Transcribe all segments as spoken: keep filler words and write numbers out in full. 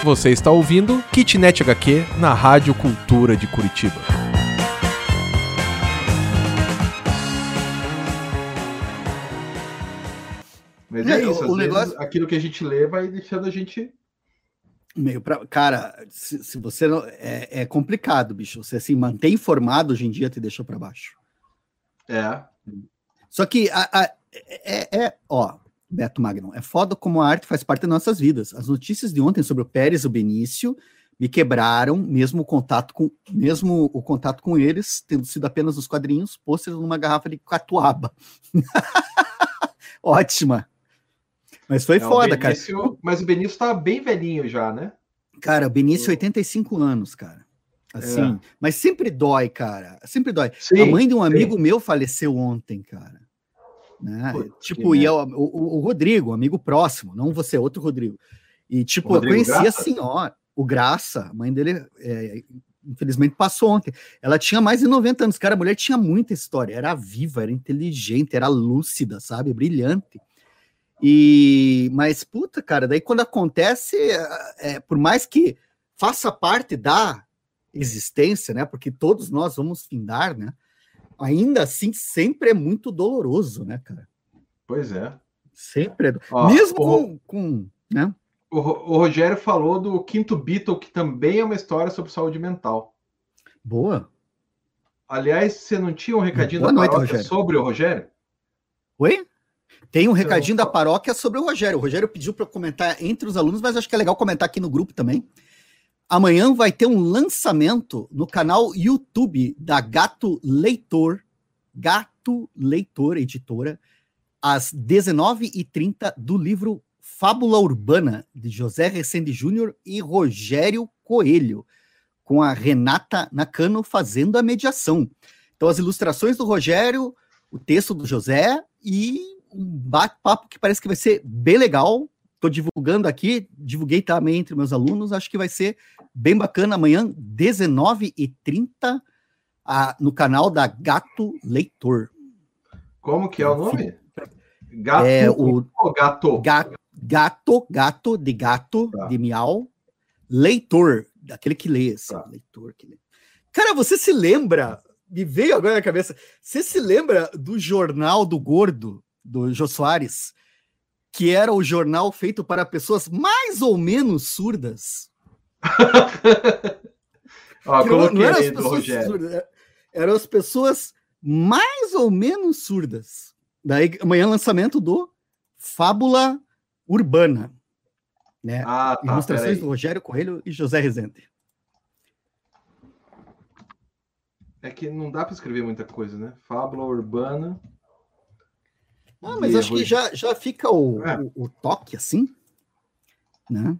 Você está ouvindo Kitnet H Q na Rádio Cultura de Curitiba. Mas é, é isso, o, o negócio... aquilo que a gente lê vai deixando a gente... Meio pra... Cara, se, se você não... É, é complicado, bicho. Você assim, manter informado hoje em dia te deixou para baixo. É. Só que a, a, é, é... Ó, Beto Magnum, é foda como a arte faz parte das nossas vidas. As notícias de ontem sobre o Pérez e o Benício me quebraram, mesmo o contato com, mesmo o contato com eles, tendo sido apenas os quadrinhos, pôster numa garrafa de catuaba. Ótima. Mas foi é, foda, Benício, cara. Mas o Benício tá bem velhinho já, né? Cara, o Benício, oitenta e cinco anos, cara. Assim, é. Mas sempre dói, cara. Sempre dói. Sim, a mãe de um amigo sim. meu faleceu ontem, cara. Né? Pô, tipo, e é o, o, o Rodrigo, um amigo próximo, não você, outro Rodrigo. E, tipo, eu conheci Graça? a senhora, o Graça, a mãe dele, é, infelizmente, passou ontem. Ela tinha mais de noventa anos. Cara, a mulher tinha muita história. Era viva, era inteligente, era lúcida, sabe? Brilhante. E, mas, puta, cara, daí quando acontece, é, por mais que faça parte da existência, né, porque todos nós vamos findar, né, ainda assim sempre é muito doloroso, né, cara? Pois é. Sempre é. Ó, mesmo o, com, com, né? O, o Rogério falou do Quinto Beatle, que também é uma história sobre saúde mental. Boa. Aliás, você não tinha um recadinho Boa da noite, paróquia Rogério. sobre o Rogério? Oi? Tem um recadinho da paróquia sobre o Rogério. O Rogério pediu para comentar entre os alunos, mas acho que é legal comentar aqui no grupo também. Amanhã vai ter um lançamento no canal YouTube da Gato Leitor, Gato Leitor Editora, às dezenove e trinta, do livro Fábula Urbana, de José Resende Júnior e Rogério Coelho, com a Renata Nakano fazendo a mediação. Então, as ilustrações do Rogério, o texto do José e um bate-papo que parece que vai ser bem legal. Estou divulgando aqui, divulguei também entre meus alunos, acho que vai ser bem bacana amanhã, dezenove e trinta, a, no canal da Gato Leitor. Como que é o nome? Gato é, o, ou gato? Gato, gato, gato de gato, tá. De miau, leitor, daquele que lê, assim, tá. Leitor que lê. Cara, você se lembra, me veio agora na cabeça, você se lembra do Jornal do Gordo, do Jô Soares, que era o jornal feito para pessoas mais ou menos surdas? Ó, não, não eram as pessoas Rogério. surdas, eram as pessoas mais ou menos surdas. Daí amanhã lançamento do Fábula Urbana, né? Ah, tá, ilustrações do Rogério Coelho e José Resende. É que não dá para escrever muita coisa, né? Fábula Urbana. Ah, mas acho que já, já fica o, é. o, o toque assim, né?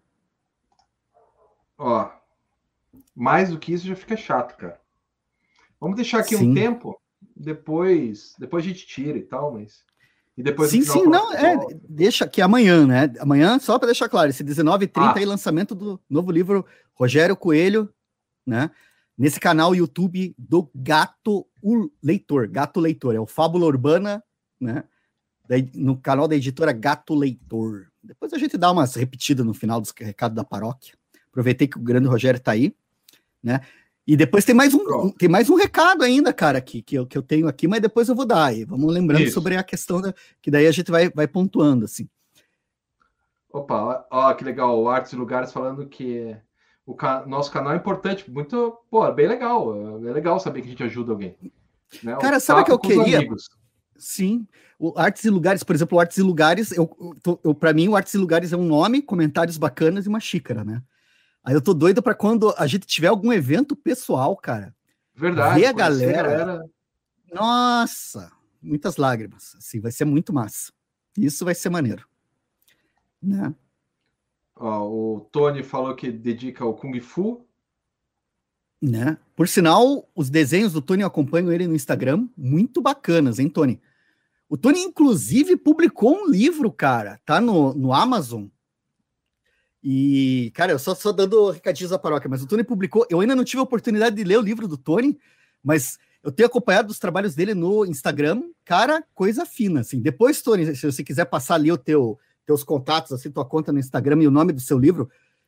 Ó, mais do que isso já fica chato, cara. Vamos deixar aqui sim. um tempo, depois, depois a gente tira e tal, mas e depois sim, sim, não, é, deixa aqui amanhã, né? Amanhã, só para deixar claro, esse dezenove e trinta ah. aí lançamento do novo livro Rogério Coelho, né? Nesse canal YouTube do Gato Leitor, Gato Leitor, é o Fábula Urbana, né? No canal da editora Gato Leitor. Depois a gente dá umas repetidas no final dos recados da paróquia. Aproveitei que o grande Rogério tá aí, né? E depois tem mais um, um tem mais um recado ainda, cara, aqui, que eu, que eu tenho aqui, mas depois eu vou dar aí. Vamos lembrando Isso. sobre a questão da, que daí a gente vai, vai pontuando, assim. Opa, ó, que legal, o Artes e Lugares falando que o ca... nosso canal é importante, muito, pô, é bem legal, é legal saber que a gente ajuda alguém. Né? Cara, o sabe o que eu queria? Sim, o Artes e Lugares, por exemplo, o Artes e Lugares, eu, eu, eu, para mim o Artes e Lugares é um nome, comentários bacanas e uma xícara, né? Aí eu tô doido para quando a gente tiver algum evento pessoal, cara. Verdade. Ver a galera, a galera. Nossa, muitas lágrimas. Assim, vai ser muito massa. Isso vai ser maneiro. Né? Ó, o Tony falou que dedica ao Kung Fu. Né? Por sinal, os desenhos do Tony, eu acompanho ele no Instagram, muito bacanas, hein, Tony? O Tony, inclusive, publicou um livro, cara, tá no, no Amazon. E, cara, eu só, só dando recadinhos da paróquia, mas o Tony publicou, eu ainda não tive a oportunidade de ler o livro do Tony, mas eu tenho acompanhado os trabalhos dele no Instagram, cara, coisa fina, assim. Depois, Tony, se você quiser passar ali o teu, teus contatos, assim, tua conta no Instagram e o nome do seu livro,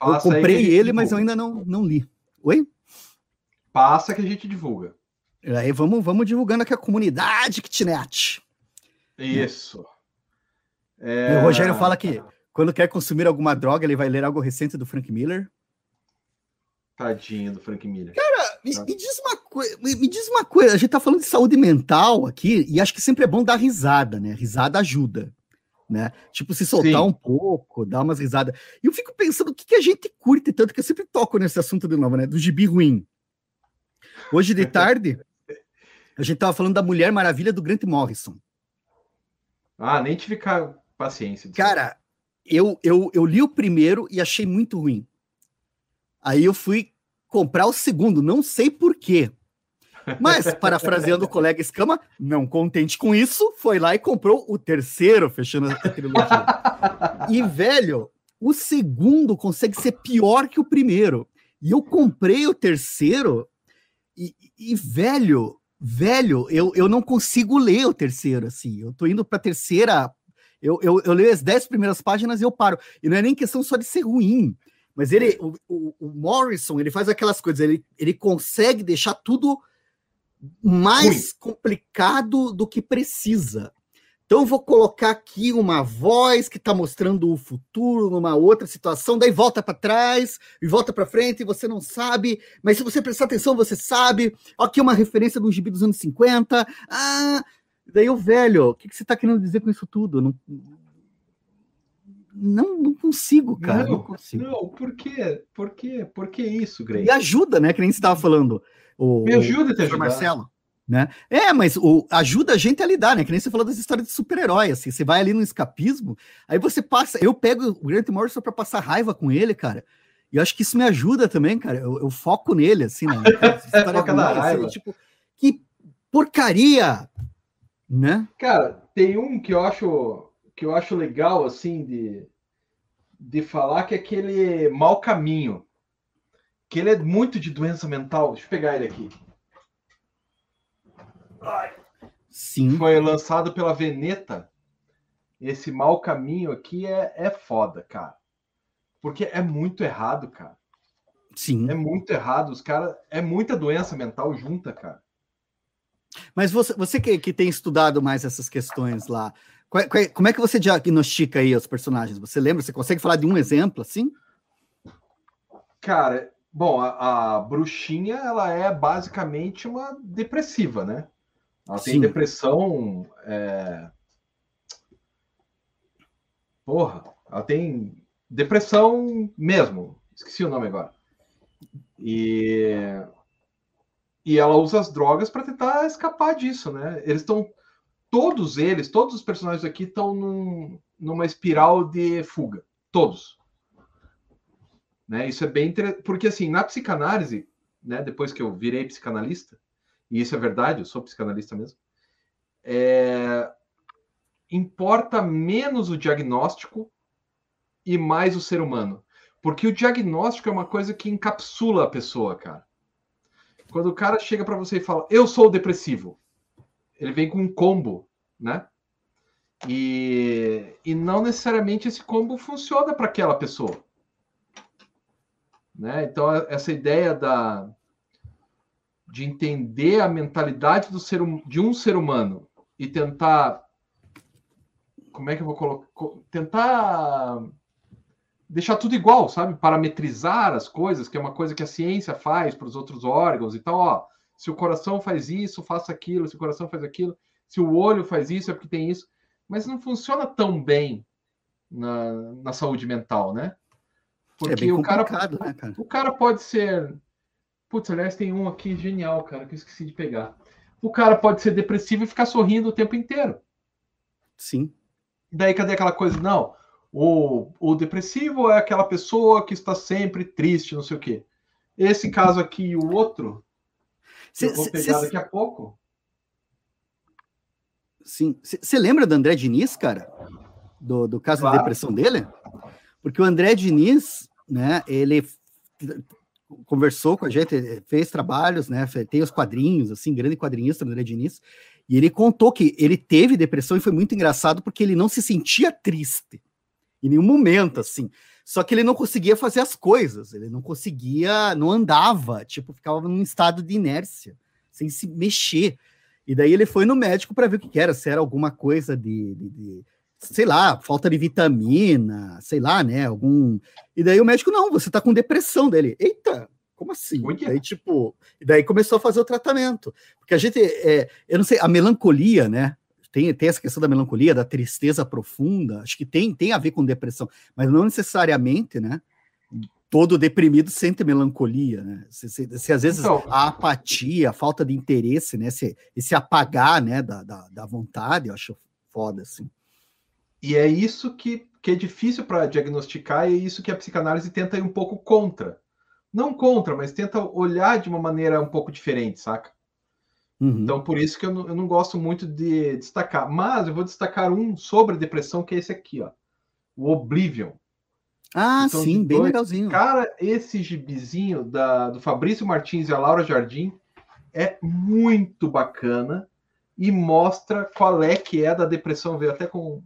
eu comprei ele, mas eu ainda não, não li. Oi? Passa que a gente divulga. Aí vamos, vamos divulgando aqui a comunidade Kitnet. Isso. É... O Rogério fala que quando quer consumir alguma droga, ele vai ler algo recente do Frank Miller. Tadinho do Frank Miller. Cara, me, me diz uma coisa, me, me diz uma coisa, a gente tá falando de saúde mental aqui, e acho que sempre é bom dar risada, né? Risada ajuda, né? Tipo, se soltar Sim. um pouco, dar umas risadas. E eu fico pensando o que, que a gente curte tanto, que eu sempre toco nesse assunto de novo, né? Do gibi ruim. Hoje de tarde, a gente tava falando da Mulher Maravilha do Grant Morrison. Ah, nem tive paciência. Cara, eu, eu, eu li o primeiro e achei muito ruim. Aí eu fui comprar o segundo, não sei por quê. Mas, parafraseando o colega Escama, não contente com isso, foi lá e comprou o terceiro, fechando a trilogia. E, velho, o segundo consegue ser pior que o primeiro. E eu comprei o terceiro e, e velho, velho, eu, eu não consigo ler o terceiro, assim. Eu tô indo pra terceira, eu, eu, eu leio as dez primeiras páginas e eu paro. E não é nem questão só de ser ruim. Mas ele, o, o, o Morrison, ele faz aquelas coisas, ele, ele consegue deixar tudo mais Ui. complicado do que precisa. Então eu vou colocar aqui uma voz que está mostrando o futuro numa outra situação, daí volta para trás e volta para frente e você não sabe, mas se você prestar atenção você sabe. Aqui uma referência do gibi dos anos cinquenta. Ah, daí o velho, o que, que você está querendo dizer com isso tudo? Não... Não, não consigo, cara. Não, não, consigo. não, por quê? Por quê? Por que isso, Greg? E ajuda, né? Que nem você estava falando. O, Me ajuda a te ajudar. Marcelo. Né? É, mas o, ajuda a gente a lidar, né? Que nem você falou das histórias de super-herói, assim. Você vai ali no escapismo, aí você passa... Eu pego o Grant Morrison pra passar raiva com ele, cara. E eu acho que isso me ajuda também, cara. Eu, eu foco nele, assim, né? História Foca na raiva. Assim, tipo, que porcaria! Né? Cara, tem um que eu acho... que eu acho legal, assim, de, de falar, que é aquele Mau Caminho. Que ele é muito de doença mental. Deixa eu pegar ele aqui. Sim. Foi lançado pela Veneta. Esse Mau Caminho aqui é, é foda, cara. Porque é muito errado, cara. Sim. É muito errado. Os caras... É muita doença mental junta, cara. Mas você, você que, que tem estudado mais essas questões lá... Como é que você diagnostica aí os personagens? Você lembra? Você consegue falar de um exemplo, assim? Cara, bom, a, a bruxinha, ela é basicamente uma depressiva, né? Ela tem Sim. depressão... É... Porra, ela tem depressão mesmo. Esqueci o nome agora. E, e ela usa as drogas para tentar escapar disso, né? Eles estão... Todos eles, todos os personagens aqui estão num, numa espiral de fuga. Todos. Né? Isso é bem interessante. Porque, assim, na psicanálise, né, depois que eu virei psicanalista, e isso é verdade, eu sou psicanalista mesmo, é... importa menos o diagnóstico e mais o ser humano. Porque o diagnóstico é uma coisa que encapsula a pessoa, cara. Quando o cara chega para você e fala, eu sou depressivo, ele vem com um combo, né? E, e não necessariamente esse combo funciona para aquela pessoa. Né? Então, essa ideia da, de entender a mentalidade do ser, de um ser humano e tentar... Como é que eu vou colocar? Tentar deixar tudo igual, sabe? Parametrizar as coisas, que é uma coisa que a ciência faz para os outros órgãos. Então, ó, se o coração faz isso, faça aquilo. Se o coração faz aquilo. Se o olho faz isso, é porque tem isso. Mas não funciona tão bem na, na saúde mental, né? Porque é o, cara, né, cara? o cara pode ser... Putz, aliás, tem um aqui genial, cara, que eu esqueci de pegar. O cara pode ser depressivo e ficar sorrindo o tempo inteiro. Sim. Daí, cadê aquela coisa? Não, o, o depressivo é aquela pessoa que está sempre triste, não sei o quê. Esse caso aqui e o outro... Cê, eu vou pegar cê, daqui a pouco. Sim. Você lembra do André Diniz, cara? Do, do caso claro. de depressão dele? Porque o André Diniz, né, ele conversou com a gente, fez trabalhos, né, tem os quadrinhos, assim, grande quadrinista do André Diniz, e ele contou que ele teve depressão e foi muito engraçado porque ele não se sentia triste em nenhum momento, assim. Só que ele não conseguia fazer as coisas, ele não conseguia, não andava, tipo, ficava num estado de inércia, sem se mexer. E daí ele foi no médico para ver o que era, se era alguma coisa de, de, de, sei lá, falta de vitamina, sei lá, né, algum... E daí o médico, não, você tá com depressão dele. Eita, como assim? Daí, tipo, daí começou a fazer o tratamento. Porque a gente, é, eu não sei, a melancolia, né, tem, tem essa questão da melancolia, da tristeza profunda, acho que tem, tem a ver com depressão, mas não necessariamente, né, todo deprimido sente melancolia, né, se, se, se às vezes então, a apatia, a falta de interesse, né, esse, esse apagar, né, da, da, da vontade, eu acho foda, assim. E é isso que, que é difícil para diagnosticar, e é isso que a psicanálise tenta ir um pouco contra. Não contra, mas tenta olhar de uma maneira um pouco diferente, saca? Uhum. Então, por isso que eu não, eu não gosto muito de destacar. Mas eu vou destacar um sobre depressão, que é esse aqui, ó. O Oblivion. Ah, então, sim, bem dois... legalzinho. Cara, esse gibizinho da, do Fabrício Martins e a Laura Jardim é muito bacana e mostra qual é que é da depressão. Veio até com...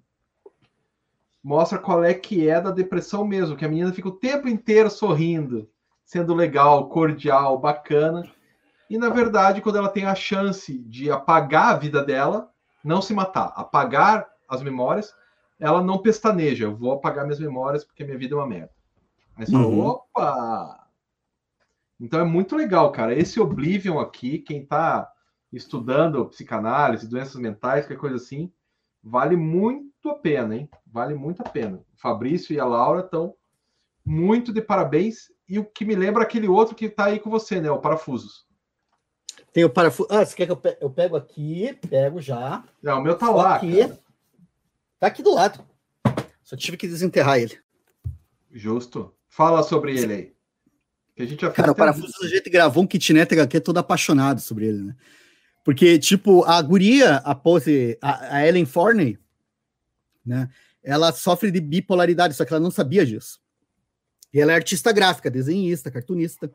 Mostra qual é que é da depressão mesmo, que a menina fica o tempo inteiro sorrindo, sendo legal, cordial, bacana. E, na verdade, quando ela tem a chance de apagar a vida dela, não se matar, apagar as memórias, ela não pestaneja. Eu vou apagar minhas memórias porque minha vida é uma merda. Aí você uhum. fala, opa! Então é muito legal, cara. Esse Oblivion aqui, quem tá estudando psicanálise, doenças mentais, qualquer coisa assim, vale muito a pena, hein? Vale muito a pena. O Fabrício e a Laura estão muito de parabéns. E o que me lembra aquele outro que tá aí com você, né? O Parafusos. Tem o parafuso. Ah, você quer que eu, pe... eu pego aqui? Pego já. Não, o meu tá Só lá. Aqui. Cara. Tá aqui do lado. Só tive que desenterrar ele. Justo. Fala sobre ele aí. Que a gente já Cara, o Parafusos a gente gravou um kitnet H Q todo apaixonado sobre ele, né? Porque, tipo, a guria, a pose, a, a Ellen Forney, né? Ela sofre de bipolaridade, só que ela não sabia disso. E ela é artista gráfica, desenhista, cartunista.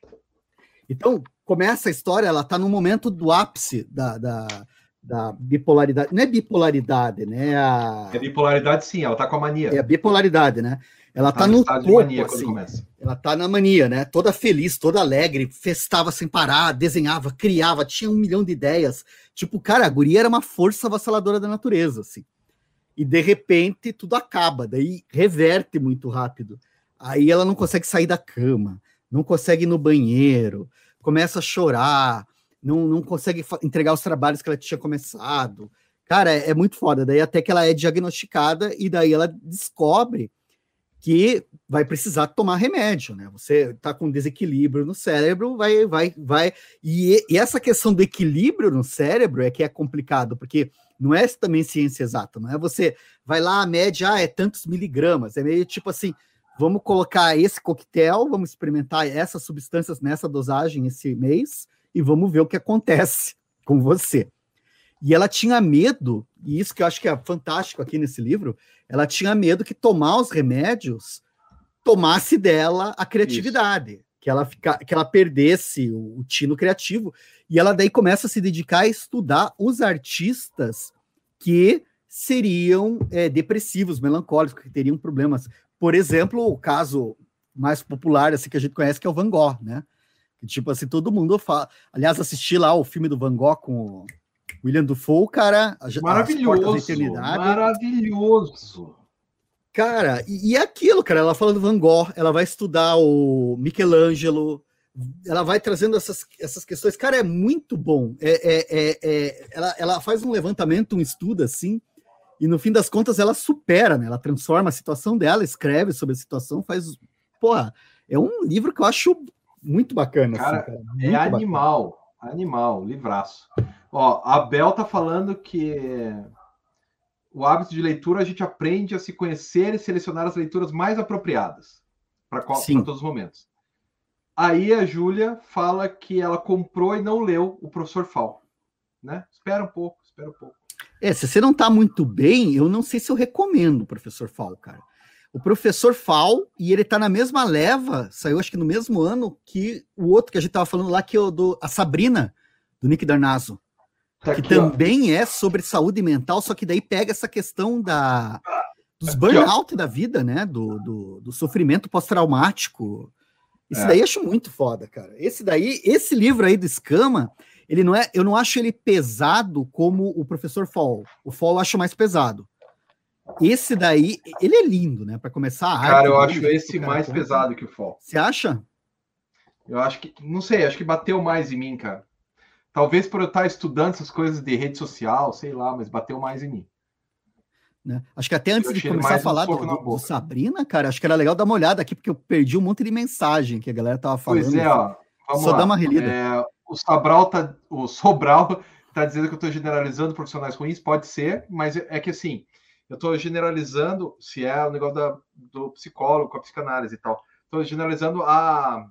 Então, começa a história, ela tá no momento do ápice da, da, da bipolaridade. Não é bipolaridade, né? A... É bipolaridade, sim, ela tá com a mania. É a bipolaridade, né? Ela tá, tá no topo, mania, assim, começa. Ela tá na mania, né? Toda feliz, toda alegre, festava sem parar, desenhava, criava, tinha um milhão de ideias. Tipo, cara, a guria era uma força avassaladora da natureza, assim. E, de repente, tudo acaba, daí reverte muito rápido. Aí ela não consegue sair da cama, não consegue ir no banheiro, começa a chorar, não, não consegue entregar os trabalhos que ela tinha começado. Cara, é, é muito foda. Daí até que ela é diagnosticada e daí ela descobre que vai precisar tomar remédio, né? Você tá com desequilíbrio no cérebro, vai, vai, vai... E, e essa questão do equilíbrio no cérebro é que é complicado, porque não é também ciência exata, não é você vai lá, a média, ah, é tantos miligramas, é meio tipo assim, vamos colocar esse coquetel, vamos experimentar essas substâncias nessa dosagem esse mês e vamos ver o que acontece com você. E ela tinha medo, e isso que eu acho que é fantástico aqui nesse livro, ela tinha medo que tomar os remédios tomasse dela a criatividade, que ela, fica, que ela perdesse o, o tino criativo, e ela daí começa a se dedicar a estudar os artistas que seriam é, depressivos, melancólicos, que teriam problemas. Por exemplo, o caso mais popular assim, que a gente conhece, que é o Van Gogh, né? Que, tipo assim, todo mundo fala... Aliás, assisti lá o filme do Van Gogh com o William Dafoe, cara... Maravilhoso, maravilhoso. Cara, e, e é aquilo, cara, ela fala do Van Gogh, ela vai estudar o Michelangelo, ela vai trazendo essas, essas questões, cara, é muito bom. É, é, é, é, ela, ela faz um levantamento, um estudo, assim, e no fim das contas ela supera, né? Ela transforma a situação dela, escreve sobre a situação, faz... Porra, é um livro que eu acho muito bacana. Cara, assim, cara. Muito é animal, bacana. animal, livraço. Ó, a Bel tá falando que o hábito de leitura a gente aprende a se conhecer e selecionar as leituras mais apropriadas para todos os momentos. Aí a Júlia fala que ela comprou e não leu o Professor Fall, né? Espera um pouco, espera um pouco. É, se você não tá muito bem, eu não sei se eu recomendo o Professor Fall, cara. O Professor Fall, e ele tá na mesma leva, saiu acho que no mesmo ano que o outro que a gente tava falando lá, que é o do a Sabrina, do Nick Darnazo, tá que aqui, também ó. É sobre saúde mental, só que daí pega essa questão da, dos burnout da vida, né? Do, do, do sofrimento pós-traumático. Isso é. daí eu acho muito foda, cara. Esse daí, esse livro aí do Escama, ele não é, eu não acho ele pesado como o Professor Fall. O Fall eu acho mais pesado. Esse daí, ele é lindo, né? Para começar a arte. Cara, eu dele, acho esse cara, mais conta. pesado que o Fall. Você acha? Eu acho que, não sei, acho que bateu mais em mim, cara. Talvez por eu estar estudando essas coisas de rede social, sei lá, mas bateu mais em mim. Né? Acho que até antes eu de começar a falar um do, do, do Sabrina, cara, acho que era legal dar uma olhada aqui, porque eu perdi um monte de mensagem que a galera tava falando. Pois é, ó. Vamos Só lá. dá uma relida. É, o Sobral tá, o Sobral tá dizendo que eu estou generalizando profissionais ruins, pode ser, mas é que assim, eu estou generalizando, se é o negócio da, do psicólogo, com a psicanálise e tal, estou generalizando a,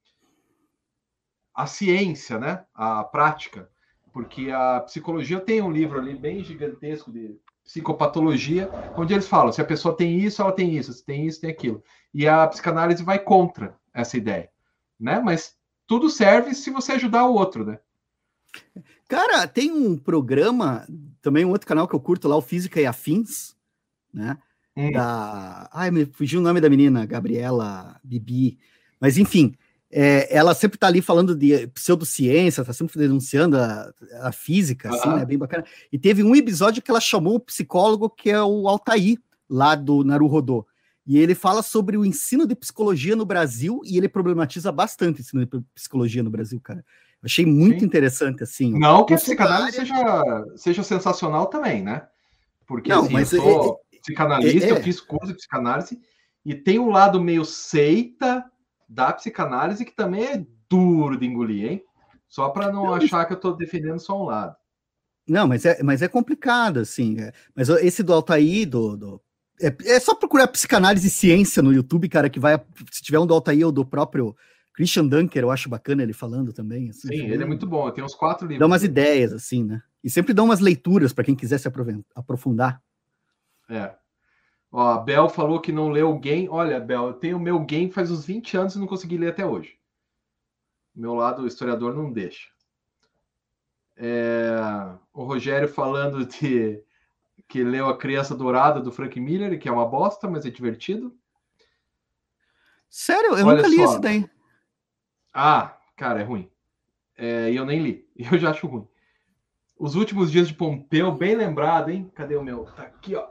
a ciência, né? A prática, porque a psicologia tem um livro ali bem gigantesco de psicopatologia, onde eles falam, se a pessoa tem isso, ela tem isso, se tem isso, tem aquilo. E a psicanálise vai contra essa ideia, né? Mas tudo serve se você ajudar o outro, né? Cara, tem um programa, também um outro canal que eu curto lá, o Física e Afins, né? Hum. Da... Ai, me fugiu o nome da menina, Gabriela Bibi. Mas, enfim, é, ela sempre tá ali falando de pseudociência, tá sempre denunciando a, a física, assim, né? Bem bacana. E teve um episódio que ela chamou o psicólogo, que é o Altair, lá do Naruhodô. E ele fala sobre o ensino de psicologia no Brasil, e ele problematiza bastante o ensino de psicologia no Brasil, cara. Eu achei muito Sim. interessante, assim. Não que a psicanálise área... seja, seja sensacional também, né? Porque, Não, assim, mas eu sou é, psicanalista, é, é. eu fiz curso de psicanálise, e tem um lado meio seita da psicanálise que também é duro de engolir, hein? Só para não, não achar que eu estou defendendo só um lado. Não, mas é, mas é complicado, assim. É. Mas esse do Altair, do... do... É, é só procurar psicanálise e ciência no YouTube, cara, que vai... Se tiver um do Altair ou do próprio Christian Dunker, eu acho bacana ele falando também. Assim, Sim, ele é muito bom. Tem uns quatro livros. Dá umas ideias, assim, né? E sempre dá umas leituras para quem quiser se aprofundar. É. Ó, a Bel falou que não leu o Game. Olha, Bel, eu tenho o meu Game faz uns vinte anos e não consegui ler até hoje. Meu lado, o historiador não deixa. É... O Rogério falando de... que leu A Criança Dourada, do Frank Miller, que é uma bosta, mas é divertido. Sério? Eu Olha nunca li só. esse daí. Ah, cara, é ruim. É, e eu nem li. Eu já acho ruim. Os Últimos Dias de Pompeu, bem lembrado, hein? Cadê o meu? Tá aqui, ó.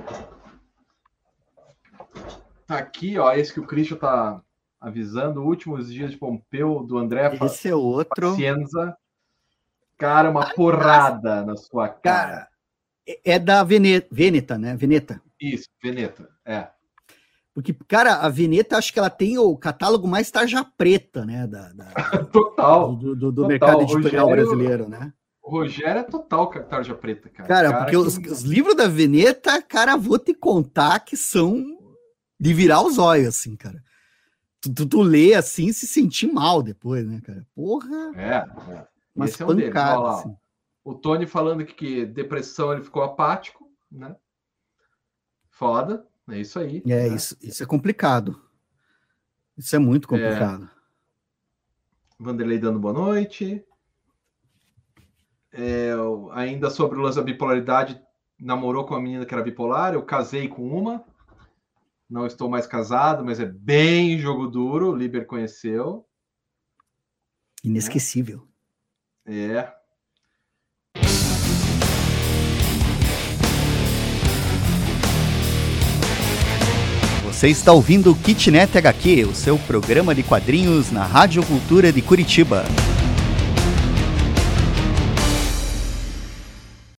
Tá aqui, ó. Esse que o Christian tá avisando. Últimos Dias de Pompeu, do André Esse é outro. Pacienza. Cara, uma porrada na sua cara. cara. É da Veneta, Veneta, né? Veneta. Isso, Veneta, é. Porque, cara, a Veneta, acho que ela tem o catálogo mais tarja preta, né? Da, da total. Do, do, do total. mercado editorial Rogério, brasileiro, né? O Rogério é total tarja preta, cara. Cara, cara porque que... os, os livros da Veneta, cara, vou te contar que são de virar os olhos, assim, cara. Tu, tu, tu lê assim, se sentir mal depois, né, cara? Porra! É, é. Mas Esse é um deles. Olha lá, assim. O Tony falando que, que depressão ele ficou apático, né? Foda, é isso aí. É, né? isso, isso é complicado. Isso é muito complicado. É... Vanderlei dando boa noite. É, ainda sobre o lance da bipolaridade, namorou com uma menina que era bipolar, eu casei com uma. Não estou mais casado, mas é bem jogo duro, o Liber conheceu. Inesquecível. É. Você está ouvindo o Kitnet H Q, o seu programa de quadrinhos na Rádio Cultura de Curitiba.